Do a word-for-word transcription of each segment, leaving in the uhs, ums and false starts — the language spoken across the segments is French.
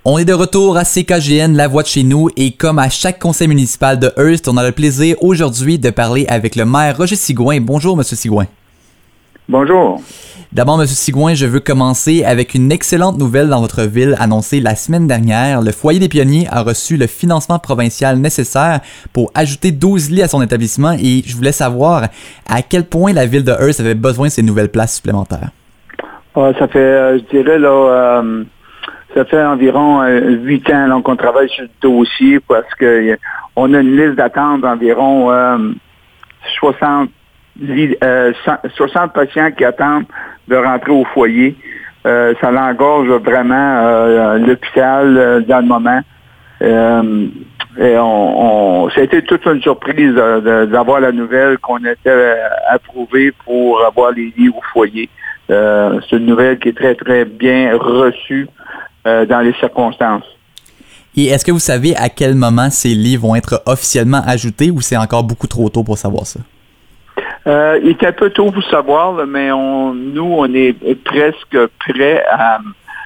On est de retour à C K G N, la voix de chez nous, et comme à chaque conseil municipal de Hearst, on a le plaisir aujourd'hui de parler avec le maire Roger Sigouin. Bonjour, Monsieur Sigouin. Bonjour. D'abord, Monsieur Sigouin, je veux commencer avec une excellente nouvelle dans votre ville annoncée la semaine dernière. Le Foyer des Pionniers a reçu le financement provincial nécessaire pour ajouter douze lits à son établissement et je voulais savoir à quel point la ville de Hearst avait besoin de ces nouvelles places supplémentaires. Ah, ça fait, euh, je dirais, là, euh, ça fait environ huit euh, ans là, qu'on travaille sur le dossier parce que euh, on a une liste d'attente d'environ euh, soixante, euh, soixante patients qui attendent de rentrer au foyer. Euh, ça l'engorge vraiment euh, l'hôpital euh, dans le moment. Euh, et on, on, ça a été toute une surprise de, de, d'avoir la nouvelle qu'on était approuvé pour avoir les lits au foyer. Euh, c'est une nouvelle qui est très, très bien reçue euh, dans les circonstances. Et est-ce que vous savez à quel moment ces lits vont être officiellement ajoutés ou c'est encore beaucoup trop tôt pour savoir ça? Euh, il est un peu tôt pour savoir, là, mais on, nous, on est presque prêts à,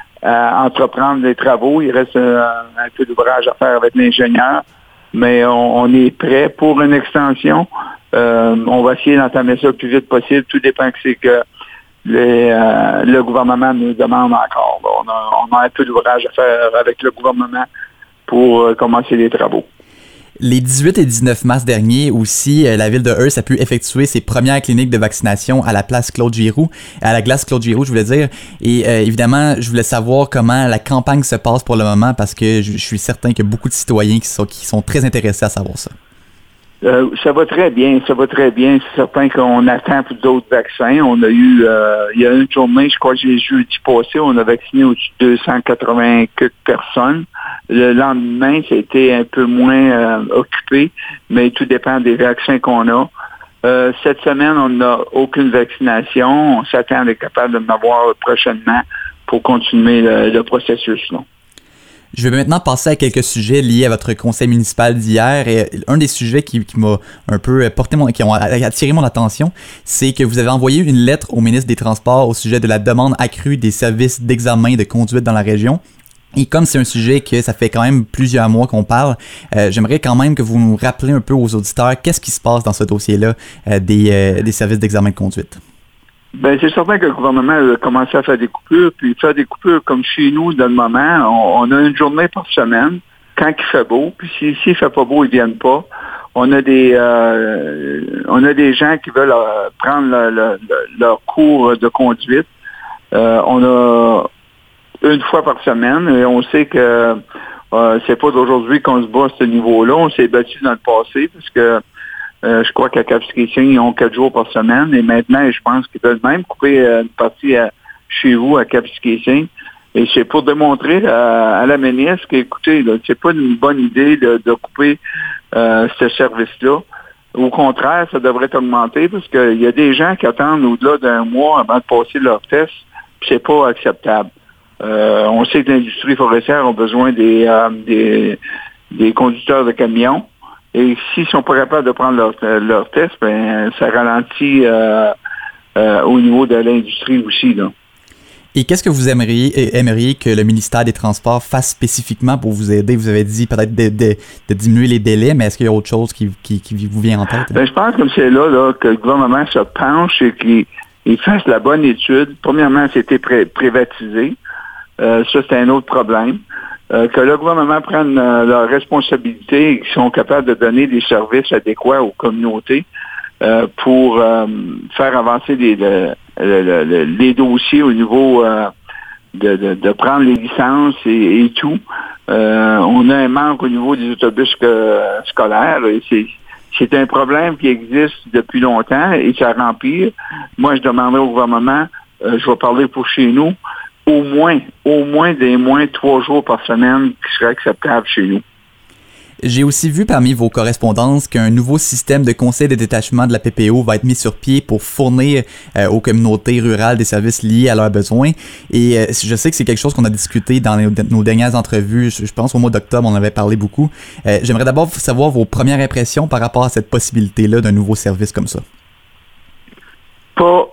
à entreprendre les travaux. Il reste un, un peu d'ouvrage à faire avec l'ingénieur, mais on, on est prêt pour une extension. Euh, on va essayer d'entamer ça le plus vite possible. Tout dépend que c'est que les, euh, le gouvernement nous demande encore. On a, on a un peu d'ouvrage à faire avec le gouvernement pour euh, commencer les travaux. Les dix-huit et dix-neuf mars dernier aussi, la ville de Hearst a pu effectuer ses premières cliniques de vaccination à la place Claude Giroux, à la glace Claude Giroux, je voulais dire. Et euh, évidemment, je voulais savoir comment la campagne se passe pour le moment parce que je, je suis certain qu'il y a beaucoup de citoyens qui sont, qui sont très intéressés à savoir ça. Euh, ça va très bien, ça va très bien. C'est certain qu'on attend pour d'autres vaccins. On a eu, euh, il y a une journée, je crois que j'ai jeudi passé, on a vacciné au-dessus de deux cent quatre-vingts personnes. Le lendemain, c'était un peu moins euh, occupé, mais tout dépend des vaccins qu'on a. Euh, cette semaine, on n'a aucune vaccination. On s'attend à être capable de m'avoir prochainement pour continuer le, le processus, là. Je vais maintenant passer à quelques sujets liés à votre conseil municipal d'hier. Et un des sujets qui, qui m'a un peu porté mon, qui ont attiré mon attention, c'est que vous avez envoyé une lettre au ministre des Transports au sujet de la demande accrue des services d'examen de conduite dans la région. Et comme c'est un sujet que ça fait quand même plusieurs mois qu'on parle, euh, j'aimerais quand même que vous nous rappelez un peu aux auditeurs qu'est-ce qui se passe dans ce dossier-là euh, des, euh, des services d'examen de conduite. Ben, c'est certain que le gouvernement a commencé à faire des coupures, puis faire des coupures comme chez nous, dans le moment, on, on a une journée par semaine, quand il fait beau, puis s'il si, si fait pas beau, ils viennent pas. On a des euh, on a des gens qui veulent euh, prendre le, le, le, leur cours de conduite. Euh, on a une fois par semaine, et on sait que euh, c'est pas d'aujourd'hui qu'on se bat à ce niveau-là. On s'est battu dans le passé, parce que Euh, je crois qu'à Kapuskasing, ils ont quatre jours par semaine. Et maintenant, je pense qu'ils veulent même couper euh, une partie à, chez vous à Kapuskasing. Et c'est pour démontrer à, à la ministre qu'écoutez, là, c'est pas une bonne idée de, de couper euh, ce service-là. Au contraire, ça devrait augmenter parce qu'il y a des gens qui attendent au-delà d'un mois avant de passer leur test. Puis c'est pas acceptable. Euh, on sait que l'industrie forestière a besoin des, euh, des, des conducteurs de camions. Et s'ils ne sont pas capables de prendre leur, leur test, ben ça ralentit euh, euh, au niveau de l'industrie aussi, là. Et qu'est-ce que vous aimeriez, aimeriez que le ministère des Transports fasse spécifiquement pour vous aider? Vous avez dit peut-être de, de, de diminuer les délais, mais est-ce qu'il y a autre chose qui, qui, qui vous vient en tête? Ben, je pense que c'est là, là que le gouvernement se penche et qu'il il fasse la bonne étude. Premièrement, c'était pré- privatisé. Euh, ça, c'est un autre problème. Euh, que le gouvernement prenne euh, leurs responsabilités et qu'ils sont capables de donner des services adéquats aux communautés euh, pour euh, faire avancer les, le, le, le, les dossiers au niveau euh, de, de, de prendre les licences et, et tout. Euh, on a un manque au niveau des autobus que, scolaires. Et c'est, c'est un problème qui existe depuis longtemps et ça rempire. Moi, je demanderais au gouvernement, euh, je vais parler pour chez nous, au moins, au moins des moins trois jours par semaine qui serait acceptable chez nous. J'ai aussi vu parmi vos correspondances qu'un nouveau système de conseil de détachement de la P P O va être mis sur pied pour fournir euh, aux communautés rurales des services liés à leurs besoins. Et euh, je sais que c'est quelque chose qu'on a discuté dans nos, nos dernières entrevues. Je, je pense au mois d'octobre, on en avait parlé beaucoup. Euh, j'aimerais d'abord savoir vos premières impressions par rapport à cette possibilité-là d'un nouveau service comme ça. Pas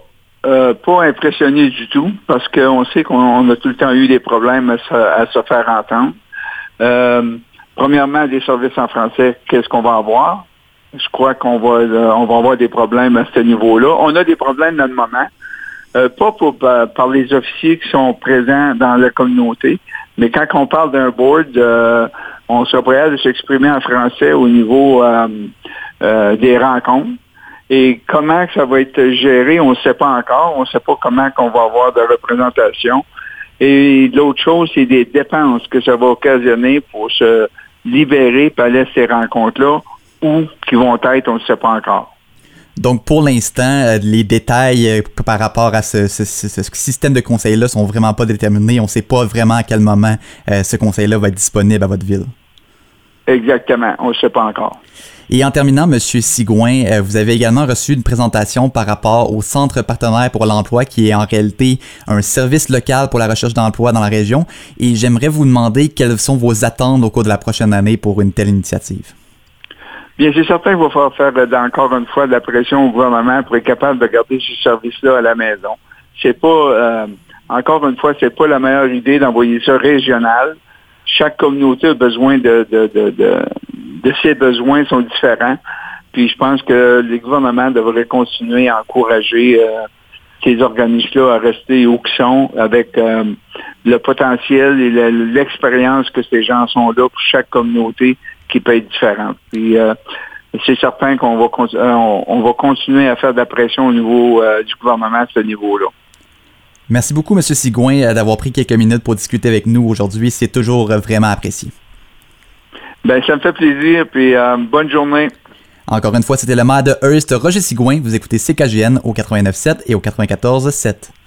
Euh, pas impressionné du tout, parce qu'on sait qu'on a tout le temps eu des problèmes à se, à se faire entendre. Euh, premièrement, des services en français, qu'est-ce qu'on va avoir? Je crois qu'on va, euh, on va avoir des problèmes à ce niveau-là. On a des problèmes dans le moment, euh, pas pour, par, par les officiers qui sont présents dans la communauté, mais quand on parle d'un board, euh, on sera prêt à s'exprimer en français au niveau euh, euh, des rencontres. Et comment ça va être géré, on ne sait pas encore. On ne sait pas comment qu'on va avoir de représentation. Et l'autre chose, c'est des dépenses que ça va occasionner pour se libérer par aller à ces rencontres-là, ou qui vont être, on ne sait pas encore. Donc, pour l'instant, les détails par rapport à ce, ce, ce, ce système de conseil-là sont vraiment pas déterminés. On ne sait pas vraiment à quel moment euh, ce conseil-là va être disponible à votre ville. Exactement. On ne sait pas encore. Et en terminant, M. Sigouin, euh, vous avez également reçu une présentation par rapport au Centre partenaire pour l'emploi, qui est en réalité un service local pour la recherche d'emploi dans la région. Et j'aimerais vous demander quelles sont vos attentes au cours de la prochaine année pour une telle initiative. Bien, c'est certain qu'il va falloir faire encore une fois de la pression au gouvernement pour être capable de garder ce service-là à la maison. C'est pas, euh, encore une fois, c'est pas la meilleure idée d'envoyer ça régional. Chaque communauté a besoin de, de, de, de, de ses besoins sont différents. Puis je pense que les gouvernements devraient continuer à encourager euh, ces organismes-là à rester où ils sont, avec euh, le potentiel et le, l'expérience que ces gens sont là pour chaque communauté qui peut être différente. Puis euh, c'est certain qu'on va, on, on va continuer à faire de la pression au niveau euh, du gouvernement à ce niveau-là. Merci beaucoup, M. Sigouin, d'avoir pris quelques minutes pour discuter avec nous aujourd'hui. C'est toujours vraiment apprécié. Bien, ça me fait plaisir, puis euh, bonne journée. Encore une fois, c'était le maire de Hearst, Roger Sigouin. Vous écoutez C K G N au quatre-vingt-neuf sept et au quatre-vingt-quatorze sept.